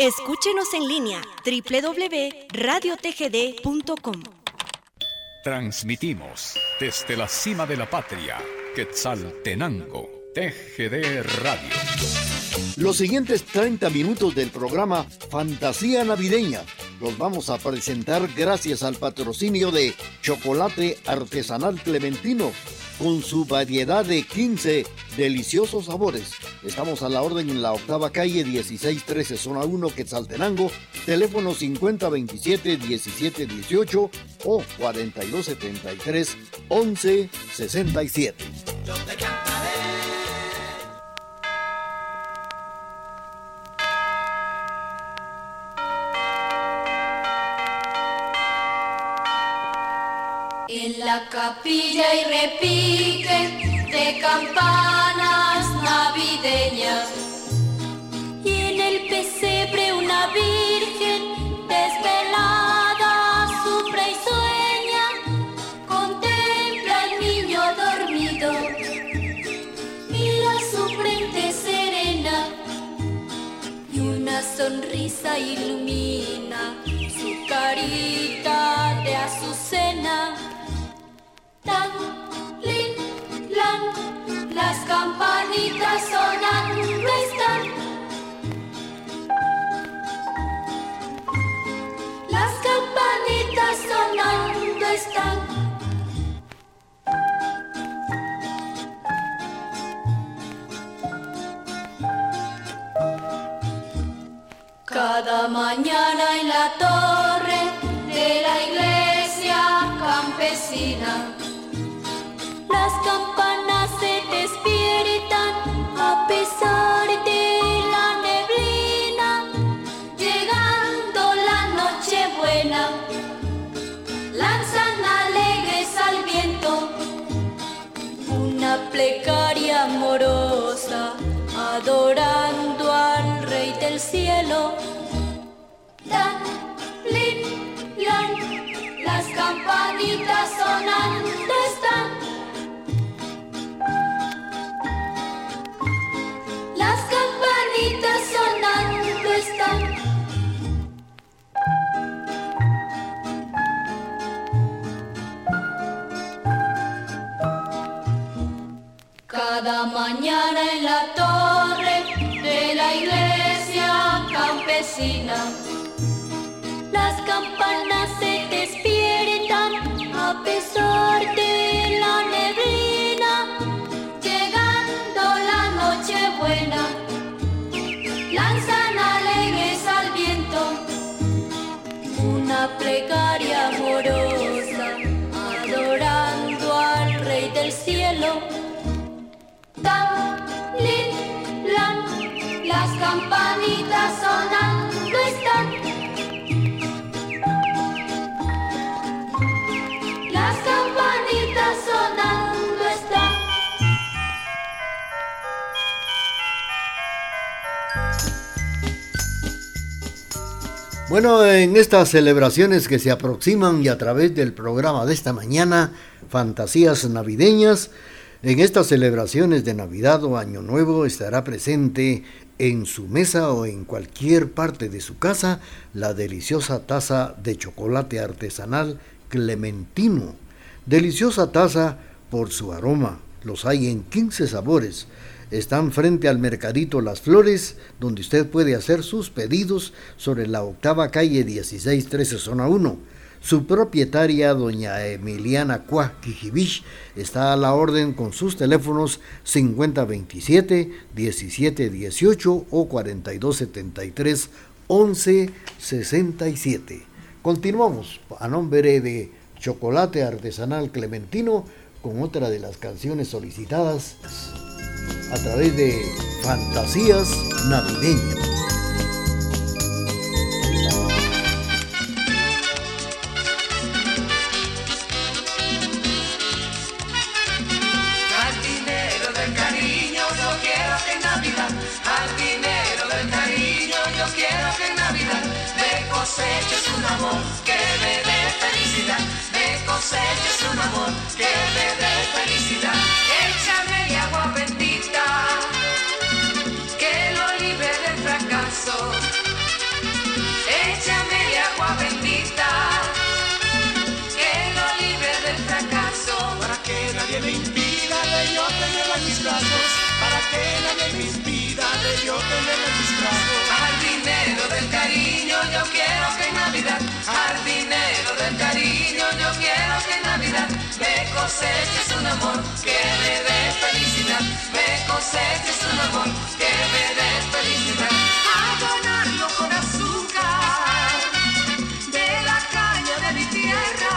Escúchenos en línea www.radiotgd.com. Transmitimos desde la cima de la patria, Quetzaltenango, TGD Radio. Los siguientes 30 minutos del programa Fantasía Navideña los vamos a presentar gracias al patrocinio de Chocolate Artesanal Clementino, con su variedad de 15 deliciosos sabores. Estamos a la orden en la octava calle 1613, zona 1, Quetzaltenango, teléfono 5027-1718 o 4273-1167. Yo te cantaré. En la capilla y repique de campanas navideñas, y en el pesebre una virgen desvelada sufre y sueña, contempla al niño dormido, mira su frente serena y una sonrisa ilumina su carita de azucena. Tan, lin, lan, las campanitas sonando están. Las campanitas sonando están. Cada mañana en la torre de la iglesia campesina, las campanas se despiertan a pesar de la neblina, llegando la Nochebuena, lanzan alegres al viento una plegaria amorosa, adorando al Rey del Cielo. Dan, lin, lan, las campanitas sonando están. Las campanitas sonando están. Cada mañana en la torre de la iglesia campesina, las campanas se despiertan a pesar de la neblina, llegando la Nochebuena, lanzan alegres al viento una plegaria amorosa, adorando al Rey del Cielo. Tan, lin, lan, las campanitas sonando están. Las campanitas sonando están. Bueno, en estas celebraciones que se aproximan y a través del programa de esta mañana, Fantasías Navideñas, en estas celebraciones de Navidad o Año Nuevo estará presente en su mesa o en cualquier parte de su casa la deliciosa taza de chocolate artesanal Clementino. Deliciosa taza por su aroma. Los hay en 15 sabores. Están frente al Mercadito Las Flores, donde usted puede hacer sus pedidos sobre la octava calle 1613, zona 1. Su propietaria, doña Emiliana Cuá Quijibich, está a la orden con sus teléfonos 5027-1718 o 4273-1167. Continuamos a nombre de Chocolate Artesanal Clementino con otra de las canciones solicitadas a través de Fantasías Navideñas. Coseches un amor que me dé felicidad, me coseches un amor que me dé felicidad. Échame el agua bendita que lo libre del fracaso, coseches un amor que me dé felicidad, me coseches un amor que me dé felicidad. Adornarlo con azúcar de la caña de mi tierra,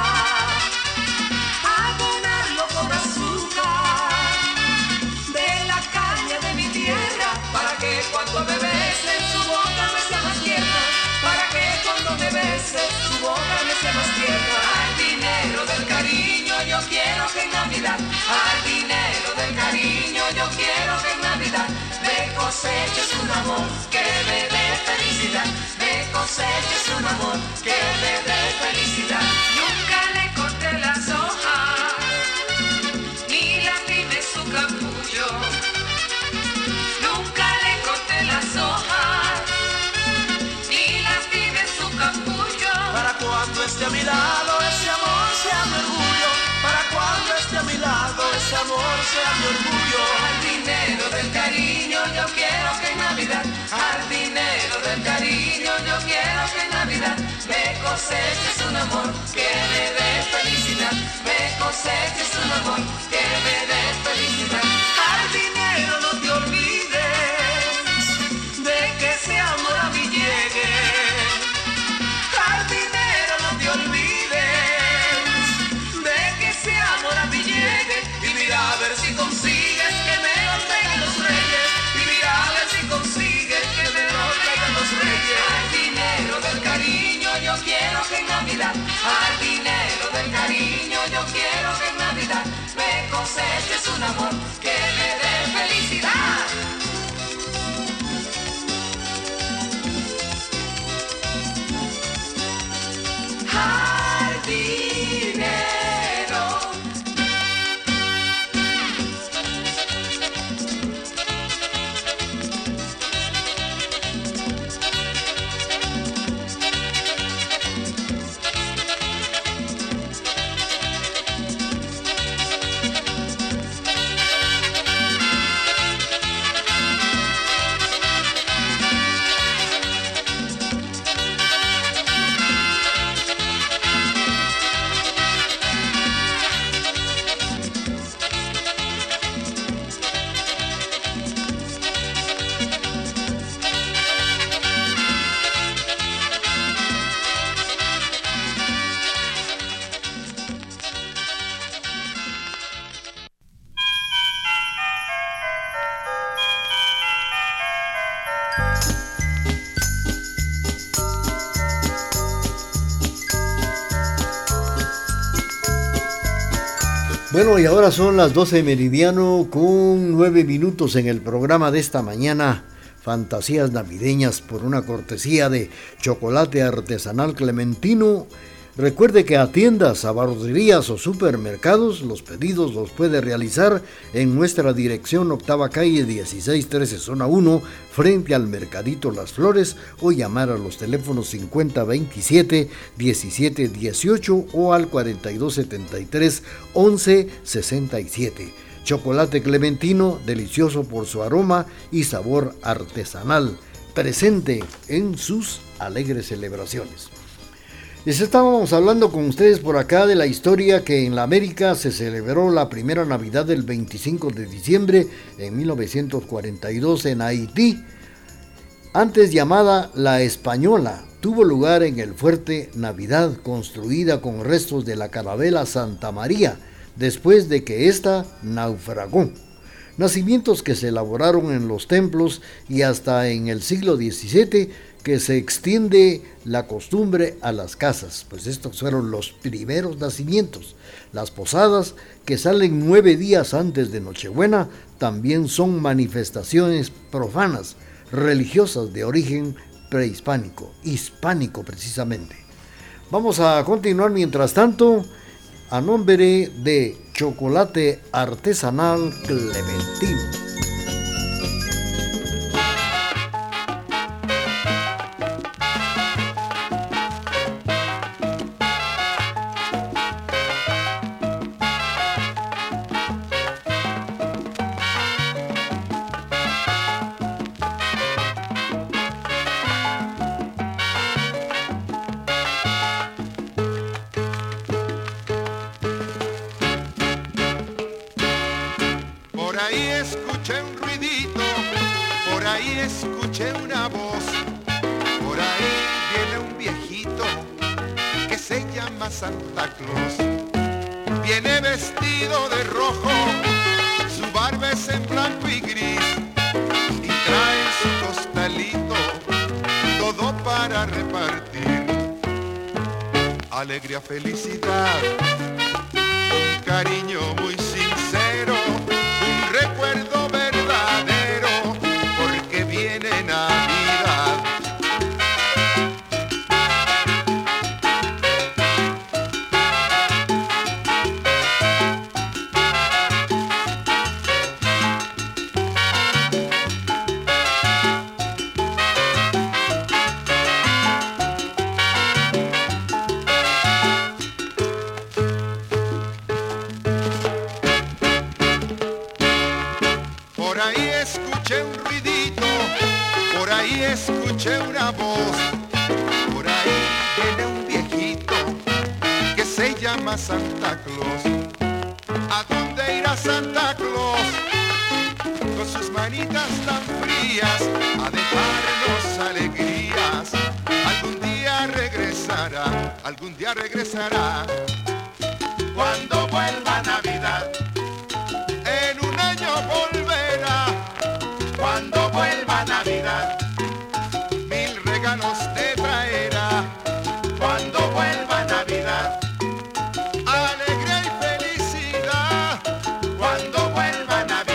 adornarlo con azúcar de la caña de mi tierra, para que cuando me beses su boca me sea más tierna, para que cuando me beses su boca me sea más tierna. Jardinero del cariño, yo quiero que en Navidad, jardinero del cariño, yo quiero que en Navidad me coseches un amor que me dé felicidad, me coseches un amor que me dé felicidad. Nunca le corté las hojas, ni lastimé su capullo, nunca le corté las hojas, ni lastimé su capullo. Para cuando esté a mi lado ese amor sea mi orgullo, para cuando esté a mi lado ese amor sea mi orgullo. Jardinero del cariño, yo quiero que en Navidad, jardinero del cariño, yo quiero que en Navidad me coseches un amor que me dé felicidad, me coseches un amor que me dé felicidad. Jardinero, no te olvides de que ese amor a mí llegue. Jardinero, no te olvides de que ese amor a mí llegue. Y mira a ver si consigues que me lo traigan los reyes, y mira a ver si consigues que me lo traigan los reyes. Jardinero del cariño, yo quiero que en Navidad, jardinero del cariño, yo quiero que en Navidad me coseches un amor que me dé felicidad. Jardinero. Bueno, y ahora son las 12 meridiano con 9 minutos en el programa de esta mañana, Fantasías Navideñas, por una cortesía de Chocolate Artesanal Clementino. Recuerde que a tiendas, abarroterías o supermercados, los pedidos los puede realizar en nuestra dirección, Octava Calle 1613, Zona 1, frente al Mercadito Las Flores, o llamar a los teléfonos 5027-1718 o al 4273-1167. Chocolate Clementino, delicioso por su aroma y sabor artesanal, presente en sus alegres celebraciones. Les estábamos hablando con ustedes por acá de la historia que en la América se celebró la primera Navidad del 25 de diciembre en 1942 en Haití, antes llamada La Española. Tuvo lugar en el Fuerte Navidad, construida con restos de la carabela Santa María, después de que ésta naufragó. Nacimientos que se elaboraron en los templos y hasta en el siglo XVII que se extiende la costumbre a las casas, pues estos fueron los primeros nacimientos. Las posadas, que salen 9 días antes de Nochebuena, también son manifestaciones profanas, religiosas de origen prehispánico, hispánico precisamente. Vamos a continuar mientras tanto, a nombre de Chocolate Artesanal Clementino. ruidito, por ahí escuché una voz, por ahí viene un viejito que se llama Santa Claus. Viene vestido de rojo, su barba es en blanco y gris, y trae en su costalito todo para repartir. Alegría, felicidad, un cariño muy sincero, un recuerdo verdadero, porque viene Navidad. Por ahí escuché un ruidito, por ahí escuché una voz, por ahí viene un viejito que se llama Santa Claus. ¿A dónde irá Santa Claus? Con sus manitas tan frías a dejarnos alegrías. Algún día regresará, algún día regresará. Cuando vuelva Navidad, en un año volverá. Cuando vuelva Navidad, 1000 regalos te traerá. Cuando vuelva Navidad, alegría y felicidad. Cuando vuelva Navidad.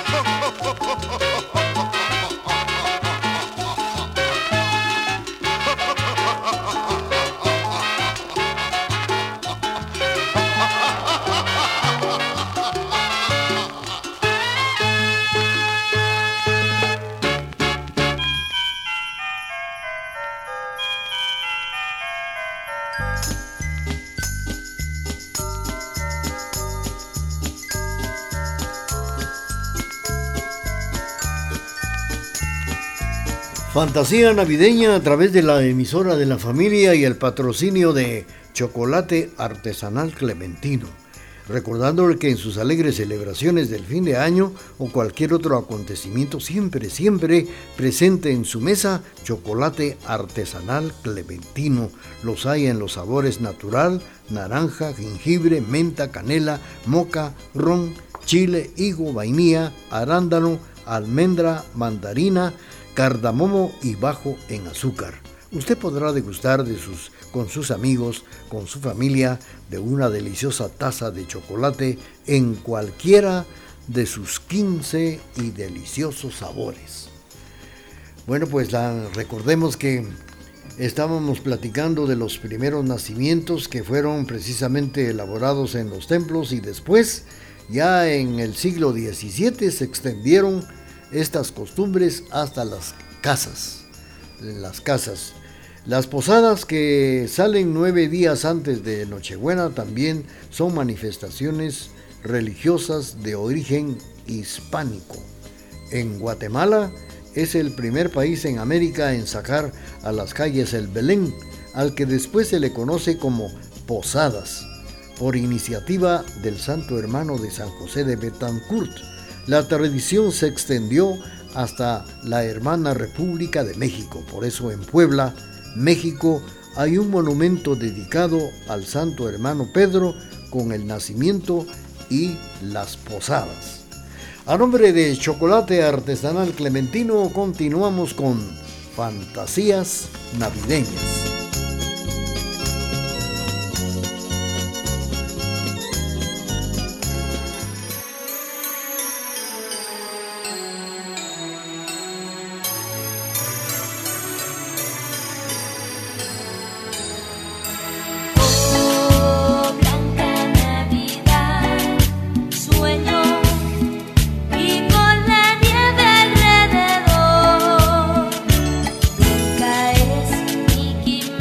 Fantasía navideña a través de la emisora de la familia y el patrocinio de Chocolate Artesanal Clementino. Recordándole que en sus alegres celebraciones del fin de año o cualquier otro acontecimiento siempre presente en su mesa chocolate artesanal Clementino. Los hay en los sabores natural, naranja, jengibre, menta, canela, moca, ron, chile, higo, vainilla, arándano, almendra, mandarina, cardamomo y bajo en azúcar. Usted podrá degustar con sus amigos, con su familia, de una deliciosa taza de chocolate en cualquiera de sus 15 y deliciosos sabores. Bueno, pues recordemos que estábamos platicando de los primeros nacimientos que fueron precisamente elaborados en los templos, y después, ya en el siglo XVII, se extendieron estas costumbres hasta las casas. Las posadas, que salen 9 días antes de Nochebuena, también son manifestaciones religiosas de origen hispánico. En Guatemala es el primer país en América en sacar a las calles el Belén, al que después se le conoce como posadas, por iniciativa del Santo Hermano de San José de Betancourt. La tradición se extendió hasta la hermana República de México. Por eso en Puebla, México, hay un monumento dedicado al Santo Hermano Pedro con el nacimiento y las posadas. A nombre de Chocolate Artesanal Clementino, continuamos con Fantasías Navideñas. Caes, Mickey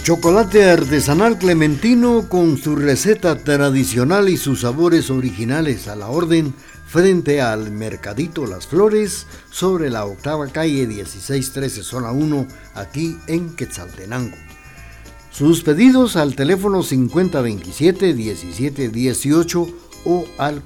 Chocolate artesanal clementino con su receta tradicional y sus sabores originales a la orden frente al Mercadito Las Flores sobre la 8ª calle 1613 zona 1 aquí en Quetzaltenango. Sus pedidos al teléfono 5027-1718 o al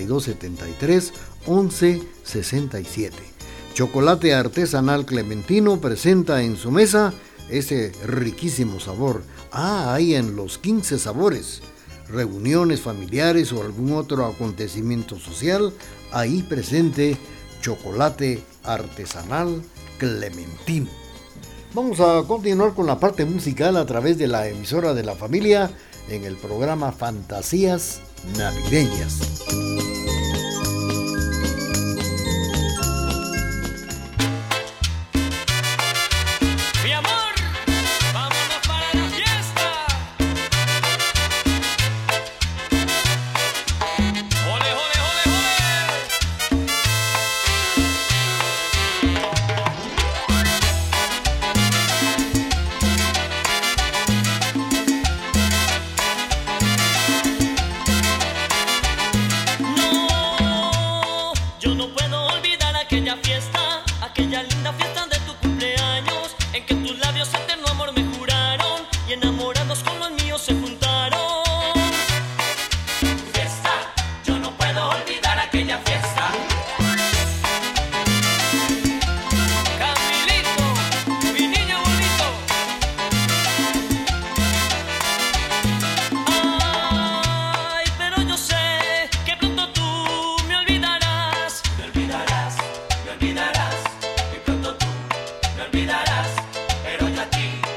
4273-1167. Chocolate artesanal clementino presenta en su mesa ese riquísimo sabor. Hay en los 15 sabores, reuniones familiares o algún otro acontecimiento social, ahí presente chocolate artesanal clementino. Vamos a continuar con la parte musical a través de la emisora de la familia en el programa Fantasías Navideñas. Me olvidarás, pero yo a ti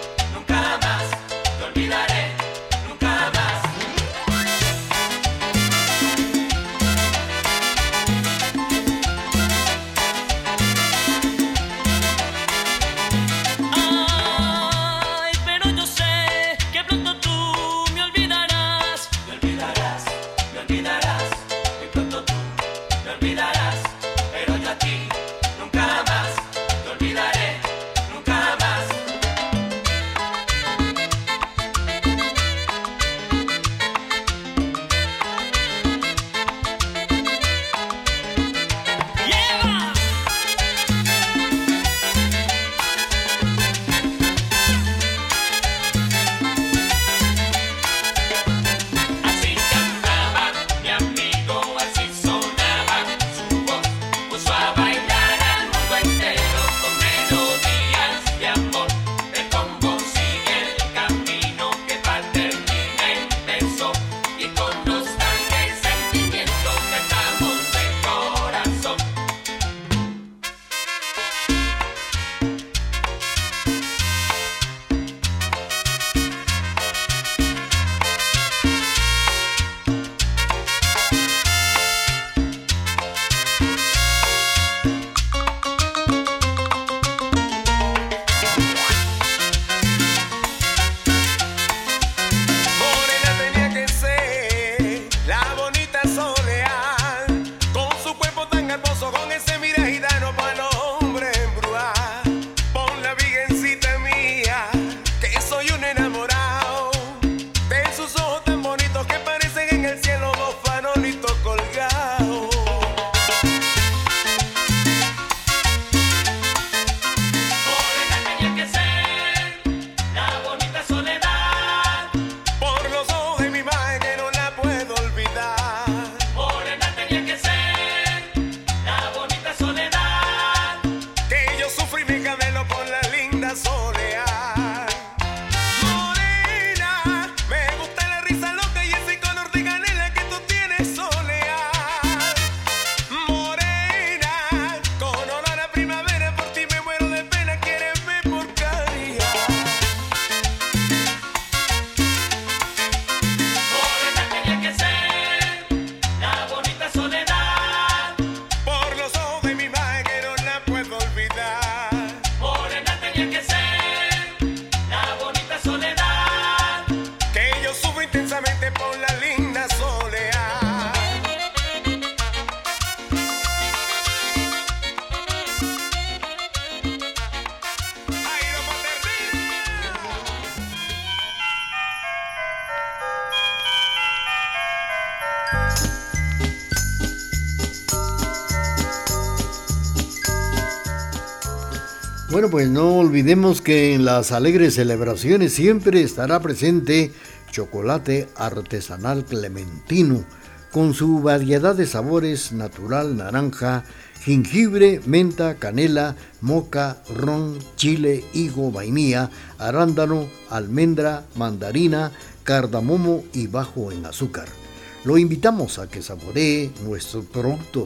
Bueno, pues no olvidemos que en las alegres celebraciones siempre estará presente chocolate artesanal clementino, con su variedad de sabores natural, naranja, jengibre, menta, canela, moca, ron, chile, higo, vainilla, arándano, almendra, mandarina, cardamomo y bajo en azúcar. Lo invitamos a que saboree nuestro producto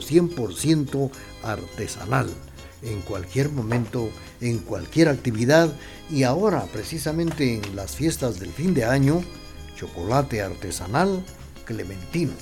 100% artesanal en cualquier momento, en cualquier actividad, y ahora precisamente en las fiestas del fin de año, chocolate artesanal clementino.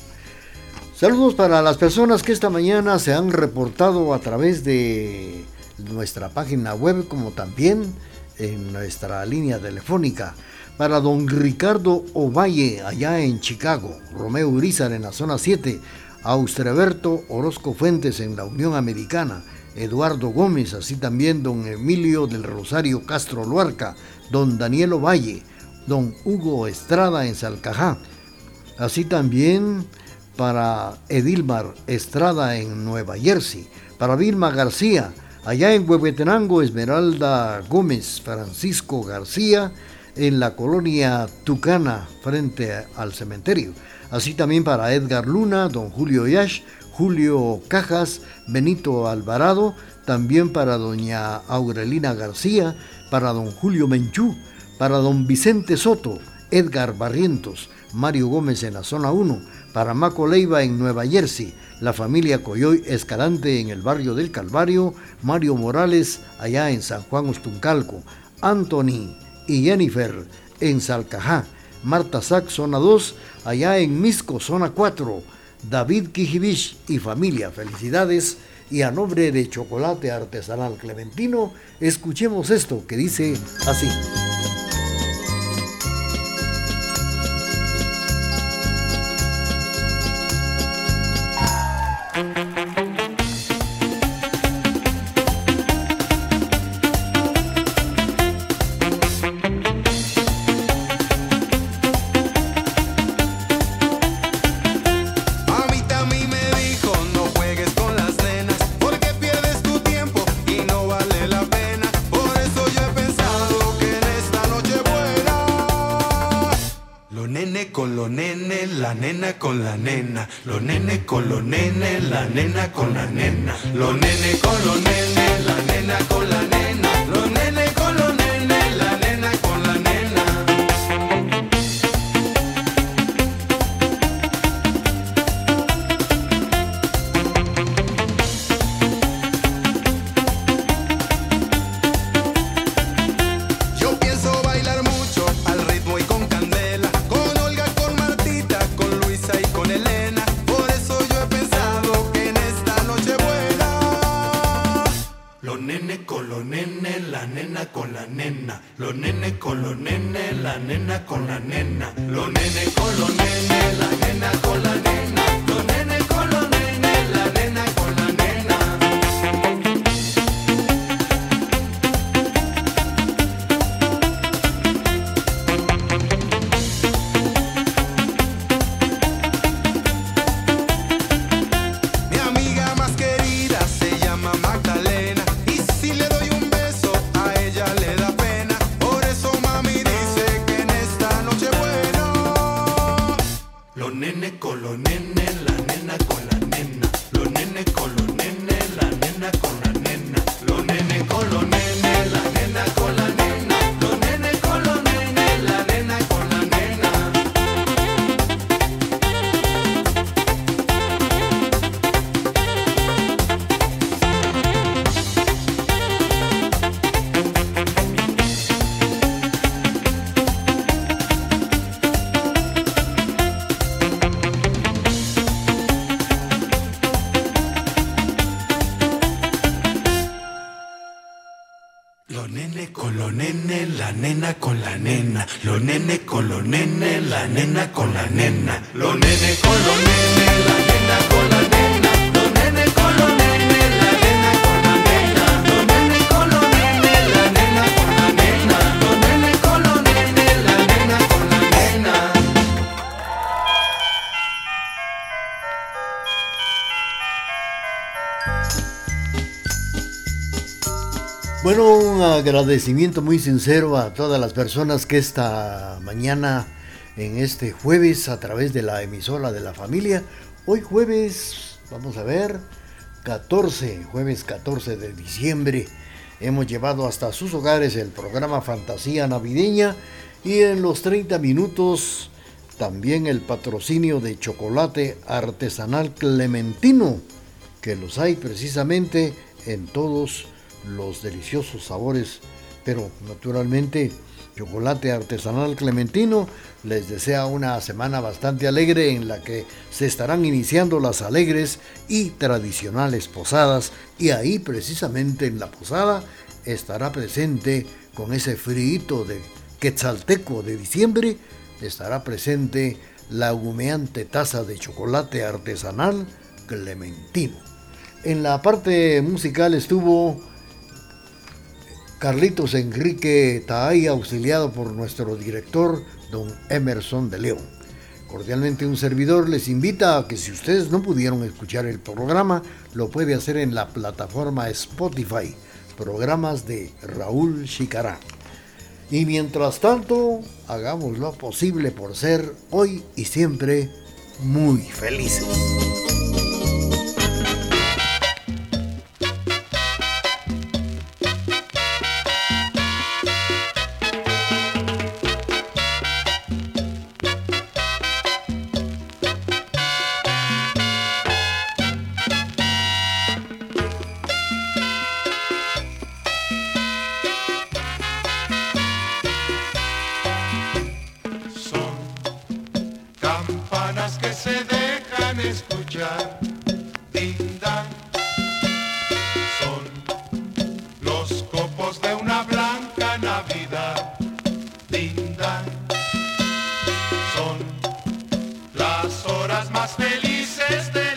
Saludos para las personas que esta mañana se han reportado a través de nuestra página web, como también en nuestra línea telefónica. Para don Ricardo Ovalle, allá en Chicago, Romeo Urizar en la zona 7, Austreberto Orozco Fuentes en la Unión Americana, Eduardo Gómez, así también don Emilio del Rosario Castro Luarca, don Daniel Ovalle, don Hugo Estrada en Salcajá, así también para Edilmar Estrada en Nueva Jersey, para Vilma García, allá en Huehuetenango, Esmeralda Gómez, Francisco García, en la colonia Tucana, frente al cementerio, así también para Edgar Luna, don Julio Yash, Julio Cajas, Benito Alvarado, también para doña Aurelina García, para don Julio Menchú, para don Vicente Soto, Edgar Barrientos, Mario Gómez en la zona 1, para Maco Leiva en Nueva Jersey, la familia Coyoy Escalante en el barrio del Calvario, Mario Morales allá en San Juan Ostuncalco, Anthony y Jennifer en Salcajá, Marta Sac, zona 2, allá en Misco, zona 4, David Kijibich y familia, felicidades, y a nombre de Chocolate Artesanal Clementino, escuchemos esto que dice así. la nena con la nena, los nenes con los nenes, la nena con la nena, los nenes con los nenes, la nena con la nena, los nenes con los nenes, la nena con la nena. Los nenes con los nenes, la nena con la nena. Los nenes con los nenes, la nena con la nena. Los nenes con los nenes, la nena con la nena. Mi amiga más querida se llama Magdalena. Y si le doy un beso, a ella le da pena. Los nenes con los nenes, la nena con la nena. Los nenes con los nenes, la nena con la nena. Los nenes con los nenes, la nena con la nena. Los nenes con los nenes, la nena con la nena. Los nenes con los nenes, la nena con la nena. Los nenes con los nenes, la nena con la nena. Los nenes con los nenes, la nena con la nena. Los nenes con los nenes, la nena con la nena. Los nenes con los nenes, la nena con la nena. Los nenes con los nenes, la nena con la nena. Bueno, Bueno, un agradecimiento muy sincero a todas las personas que esta mañana, en este jueves, a través de la emisora de la familia, hoy jueves, vamos a ver, jueves 14 de diciembre, hemos llevado hasta sus hogares el programa Fantasía Navideña y en los 30 minutos también el patrocinio de chocolate artesanal clementino, que los hay precisamente en todos los deliciosos sabores, pero naturalmente Chocolate Artesanal Clementino les desea una semana bastante alegre en la que se estarán iniciando las alegres y tradicionales posadas, y ahí precisamente en la posada estará presente, con ese frío de quetzalteco de diciembre, estará presente la humeante taza de chocolate artesanal Clementino. En la parte musical estuvo Carlitos Enrique Taay, auxiliado por nuestro director, don Emerson de León. Cordialmente un servidor les invita a que, si ustedes no pudieron escuchar el programa, lo puede hacer en la plataforma Spotify, programas de Raúl Chicará. Y mientras tanto, hagamos lo posible por ser hoy y siempre muy felices. Las horas más felices de